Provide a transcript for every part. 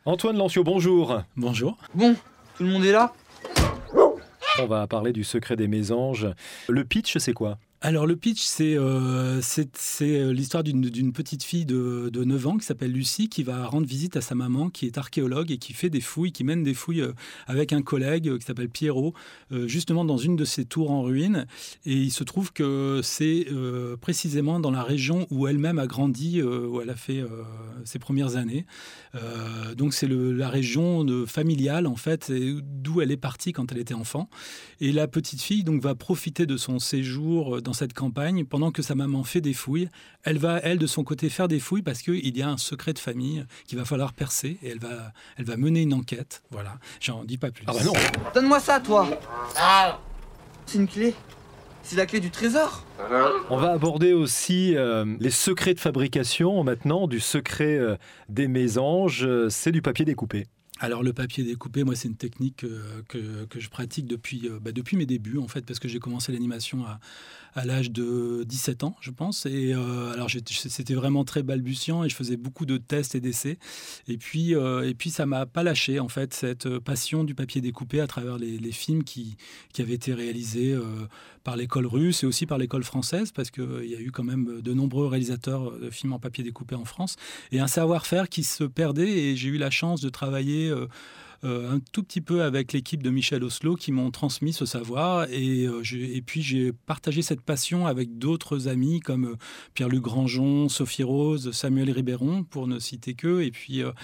Antoine Lancio, bonjour. Bonjour. Bon, tout le monde est là ? On va parler du secret des mésanges. Le pitch, c'est quoi ? Alors le pitch, c'est l'histoire d'une petite fille de 9 ans qui s'appelle Lucie, qui va rendre visite à sa maman qui est archéologue et qui fait des fouilles, qui mène des fouilles avec un collègue qui s'appelle Pierrot, justement dans une de ces tours en ruine. Et il se trouve que c'est précisément dans la région où elle-même a grandi, où elle a fait ses premières années. Donc c'est la région familiale en fait, d'où elle est partie quand elle était enfant. Et la petite fille donc va profiter de son séjour dans cette campagne pendant que sa maman fait des fouilles. Elle va, elle, de son côté, faire des fouilles parce qu'il y a un secret de famille qu'il va falloir percer et elle va mener une enquête. Voilà, j'en dis pas plus. Ah bah non. Donne-moi ça, toi. C'est une clé. C'est la clé du trésor. On va aborder aussi les secrets de fabrication maintenant, du secret des mésanges. C'est du papier découpé. Alors le papier découpé, moi c'est une technique que je pratique depuis mes débuts en fait, parce que j'ai commencé l'animation à l'âge de 17 ans je pense, et alors c'était vraiment très balbutiant et je faisais beaucoup de tests et d'essais, et puis ça m'a pas lâché en fait, cette passion du papier découpé à travers les films qui avaient été réalisés par l'école russe et aussi par l'école française, parce qu'il y a eu quand même de nombreux réalisateurs de films en papier découpé en France, et un savoir-faire qui se perdait, et j'ai eu la chance de travailler un tout petit peu avec l'équipe de Michel Oslo qui m'ont transmis ce savoir, et puis j'ai partagé cette passion avec d'autres amis comme Pierre-Luc Grangeon, Sophie Rose, Samuel Ribéron, pour ne citer qu'eux, et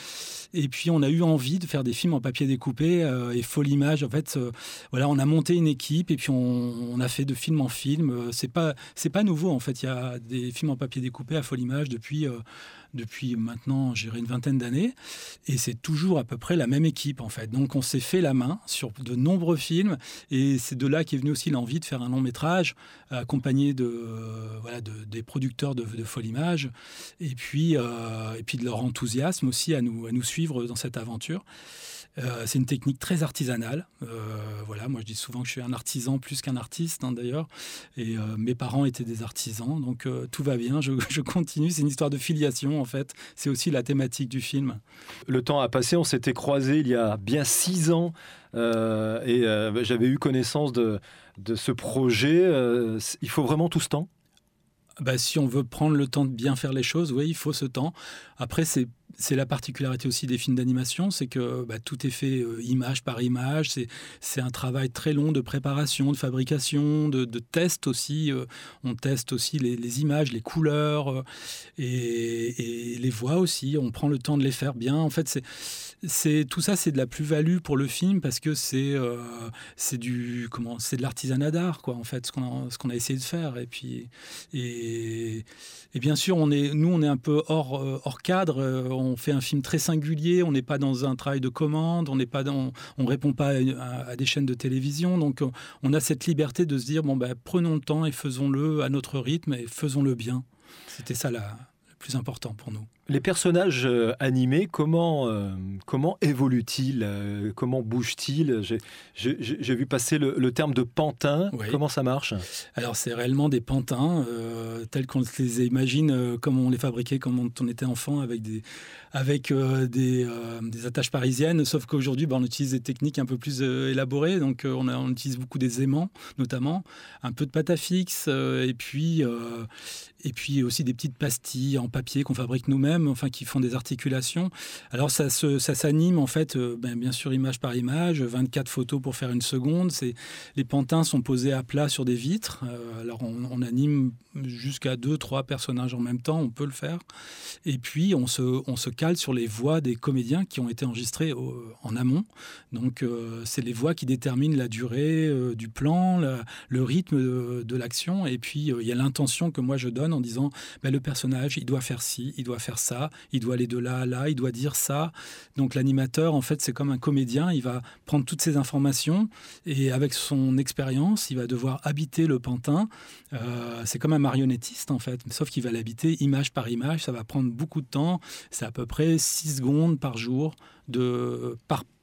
puis on a eu envie de faire des films en papier découpé et Folimage. En fait, voilà, on a monté une équipe et puis on a fait de film en film. C'est pas nouveau en fait. Il y a des films en papier découpé à Folimage depuis maintenant, je dirais, une vingtaine d'années, et c'est toujours à peu près la même équipe en fait. Donc on s'est fait la main sur de nombreux films, et c'est de là qu'est venue aussi l'envie de faire un long métrage accompagné des producteurs de Folimage, et puis de leur enthousiasme aussi à nous suivre dans cette aventure. C'est une technique très artisanale. Voilà, moi je dis souvent que je suis un artisan plus qu'un artiste d'ailleurs, et mes parents étaient des artisans, donc tout va bien, je continue. C'est une histoire de filiation en fait, c'est aussi la thématique du film. Le temps a passé, on s'était croisés il y a bien 6 ans et j'avais eu connaissance de ce projet. Il faut vraiment tout ce temps ? Si on veut prendre le temps de bien faire les choses, oui, il faut ce temps. Après, c'est la particularité aussi des films d'animation, c'est que tout est fait image par image. C'est un travail très long de préparation, de fabrication, de test aussi. On teste aussi les images, les couleurs et les voix aussi. On prend le temps de les faire bien. En fait, tout ça, c'est de la plus-value pour le film, parce que c'est de l'artisanat d'art, quoi, en fait, ce qu'on a essayé de faire. Et bien sûr, on est un peu hors cadre. On fait un film très singulier. On n'est pas dans un travail de commande. On répond pas à des chaînes de télévision. Donc, on a cette liberté de se dire prenons le temps et faisons-le à notre rythme et faisons-le bien. C'était ça le plus important pour nous. Les personnages animés, comment évoluent-ils ? Comment bougent-ils ? J'ai vu passer le terme de pantin. Oui. Comment ça marche ? Alors, c'est réellement des pantins, tels qu'on les imagine, comme on les fabriquait quand on était enfant, avec des attaches parisiennes. Sauf qu'aujourd'hui, on utilise des techniques un peu plus élaborées. Donc, on utilise beaucoup des aimants, notamment, un peu de pâte à fixe, et puis aussi des petites pastilles en papier qu'on fabrique nous-mêmes, qui font des articulations. Alors ça s'anime en fait, bien sûr image par image, 24 photos pour faire une seconde. Les pantins sont posés à plat sur des vitres. Alors on anime jusqu'à 2-3 personnages en même temps, on peut le faire. Et puis on se cale sur les voix des comédiens qui ont été enregistrés en amont. Donc c'est les voix qui déterminent la durée du plan, le rythme de l'action. Et puis il y a l'intention que moi je donne en disant le personnage, il doit faire ci, il doit faire ça, il doit aller de là à là, il doit dire ça. Donc l'animateur, en fait, c'est comme un comédien, il va prendre toutes ces informations et avec son expérience, il va devoir habiter le pantin. C'est comme un marionnettiste, en fait, sauf qu'il va l'habiter image par image. Ça va prendre beaucoup de temps. C'est à peu près 6 secondes par jour par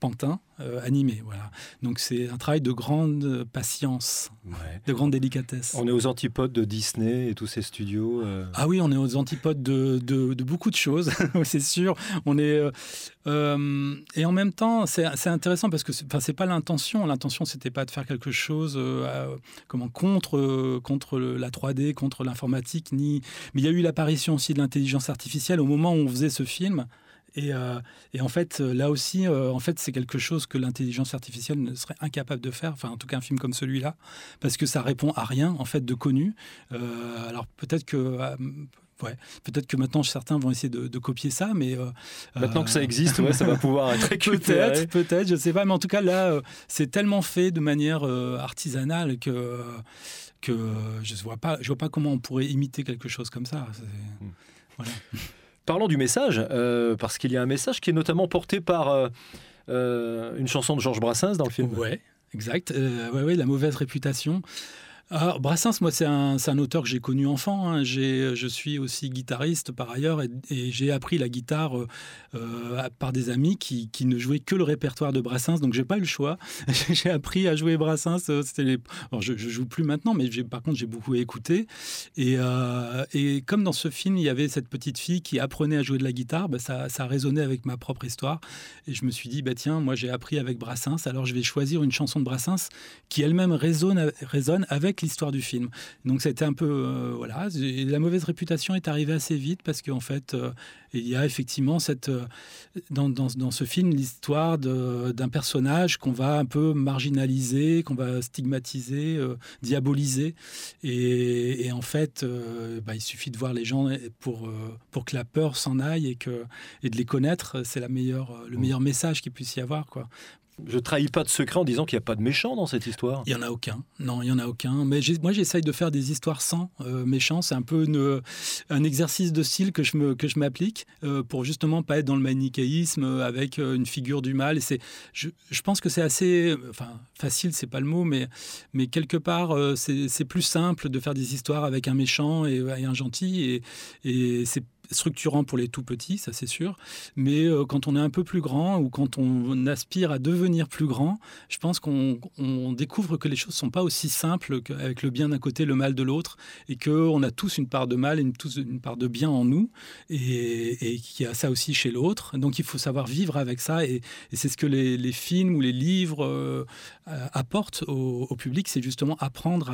Pantin animé. Voilà. Donc c'est un travail de grande patience, de grande délicatesse. On est aux antipodes de Disney et tous ces studios. Ah oui, on est aux antipodes de beaucoup de choses, c'est sûr. On est et en même temps, c'est intéressant parce que c'est pas l'intention. L'intention, c'était pas de faire quelque chose contre la 3D, contre l'informatique, mais il y a eu l'apparition aussi de l'intelligence artificielle au moment où on faisait ce film. Et en fait, là aussi, c'est quelque chose que l'intelligence artificielle ne serait incapable de faire. Enfin, en tout cas, un film comme celui-là, parce que ça répond à rien en fait de connu. Alors peut-être que maintenant certains vont essayer de copier ça, mais maintenant que ça existe, ça va pouvoir être récupéré. Peut-être, je sais pas, mais en tout cas là, c'est tellement fait de manière artisanale que je vois pas comment on pourrait imiter quelque chose comme ça. Voilà. Parlons du message, parce qu'il y a un message qui est notamment porté par une chanson de Georges Brassens dans le film. Ouais, exact. La mauvaise réputation. Alors, Brassens, moi, c'est un auteur que j'ai connu enfant. Hein. Je suis aussi guitariste par ailleurs et j'ai appris la guitare par des amis qui ne jouaient que le répertoire de Brassens, donc j'ai pas eu le choix. J'ai appris à jouer Brassens. Alors, je joue plus maintenant, mais par contre, j'ai beaucoup écouté. Et comme dans ce film, il y avait cette petite fille qui apprenait à jouer de la guitare, ça résonnait avec ma propre histoire. Et je me suis dit, tiens, moi, j'ai appris avec Brassens, alors je vais choisir une chanson de Brassens qui elle-même résonne avec l'histoire du film. Donc c'était un peu Et la mauvaise réputation est arrivée assez vite parce qu'en fait il y a effectivement dans ce film l'histoire d'un personnage qu'on va un peu marginaliser, qu'on va stigmatiser, diaboliser et en fait il suffit de voir les gens pour que la peur s'en aille et de les connaître, c'est le meilleur message qu'il puisse y avoir, quoi. Je trahis pas de secret en disant qu'il n'y a pas de méchants dans cette histoire. Il n'y en a aucun. Non, il n'y en a aucun. Mais moi, j'essaye de faire des histoires sans méchants. C'est un peu un exercice de style que je m'applique pour justement pas être dans le manichéisme avec une figure du mal. Et je pense que c'est assez... facile, c'est pas le mot, mais quelque part, c'est plus simple de faire des histoires avec un méchant et un gentil. Et c'est structurant pour les tout petits, ça c'est sûr, mais quand on est un peu plus grand ou quand on aspire à devenir plus grand, je pense qu'on découvre que les choses sont pas aussi simples avec le bien d'un côté, le mal de l'autre, et qu'on a tous une part de mal et une part de bien en nous, et qu'il y a ça aussi chez l'autre. Donc il faut savoir vivre avec ça, et c'est ce que les films ou les livres apportent au public, c'est justement apprendre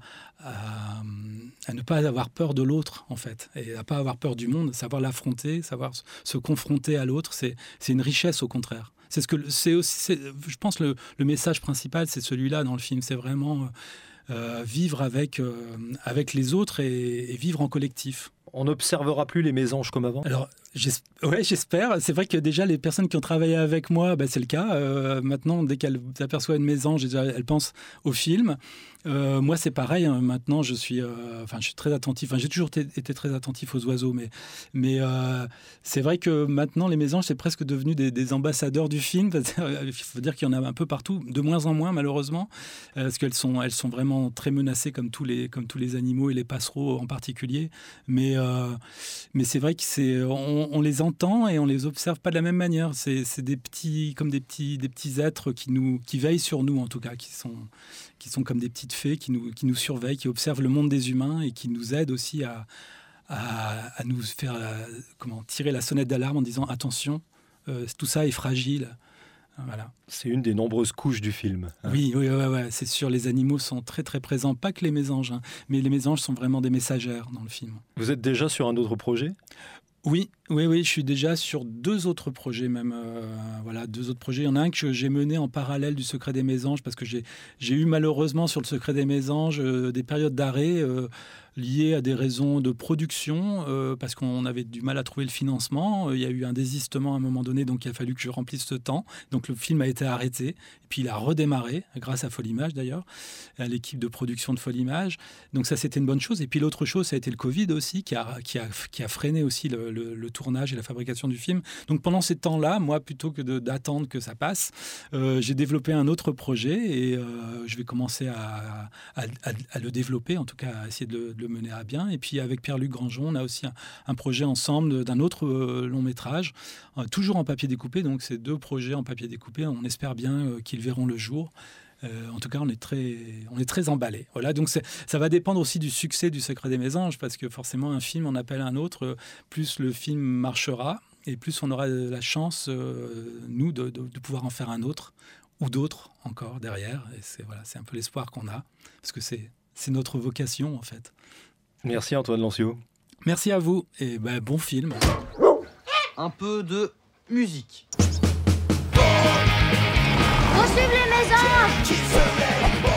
à ne pas avoir peur de l'autre, en fait, et à pas avoir peur du monde, savoir l'affronter, savoir se confronter à l'autre, c'est une richesse au contraire. Je pense le message principal, c'est celui-là dans le film, c'est vraiment vivre avec les autres et vivre en collectif. On n'observera plus les mésanges comme avant ? Alors, j'espère. C'est vrai que déjà, les personnes qui ont travaillé avec moi, c'est le cas. Maintenant, dès qu'elles aperçoivent une mésange, elles pensent au film. Moi, c'est pareil. Hein. Maintenant, je suis très attentif. J'ai toujours été très attentif aux oiseaux. Mais c'est vrai que maintenant, les mésanges, c'est presque devenu des ambassadeurs du film. Il faut dire qu'il y en a un peu partout, de moins en moins, malheureusement. Parce qu'elles sont vraiment très menacées, comme tous les animaux et les passereaux en particulier. Mais c'est vrai qu'on les entend et on les observe pas de la même manière. C'est des petits êtres qui veillent sur nous, en tout cas, qui sont comme des petites fées qui nous surveillent, qui observent le monde des humains et qui nous aident aussi à nous faire tirer la sonnette d'alarme en disant attention, tout ça est fragile. Voilà. C'est une des nombreuses couches du film. Oui, c'est sûr. Les animaux sont très très présents, pas que les mésanges, hein, mais les mésanges sont vraiment des messagères dans le film. Vous êtes déjà sur un autre projet ? Oui, je suis déjà sur 2 autres projets même. 2 autres projets. Il y en a un que j'ai mené en parallèle du Secret des Mésanges parce que j'ai eu malheureusement sur le Secret des Mésanges des périodes d'arrêt liées à des raisons de production parce qu'on avait du mal à trouver le financement. Il y a eu un désistement à un moment donné, donc il a fallu que je remplisse ce temps. Donc le film a été arrêté. Et puis il a redémarré, grâce à Folimage d'ailleurs, à l'équipe de production de Folimage. Donc ça, c'était une bonne chose. Et puis l'autre chose, ça a été le Covid aussi, qui a freiné aussi le tournage et la fabrication du film. Donc pendant ces temps-là, moi, plutôt que d'attendre que ça passe, j'ai développé un autre projet et je vais commencer à le développer, en tout cas à essayer de le le mener à bien. Et puis avec Pierre-Luc Grangeon, on a aussi un projet ensemble d'un autre long métrage, toujours en papier découpé. Donc ces 2 projets en papier découpé, on espère bien qu'ils verront le jour. En tout cas, on est très emballés. Voilà, donc ça va dépendre aussi du succès du Secret des Mésanges, parce que forcément, un film, on appelle un autre, plus le film marchera, et plus on aura la chance, nous, de pouvoir en faire un autre, ou d'autres encore derrière. Et c'est un peu l'espoir qu'on a, parce que c'est notre vocation, en fait. Merci Antoine Lancio. Merci à vous, et bon film. Un peu de musique. Poursuivez les mésanges!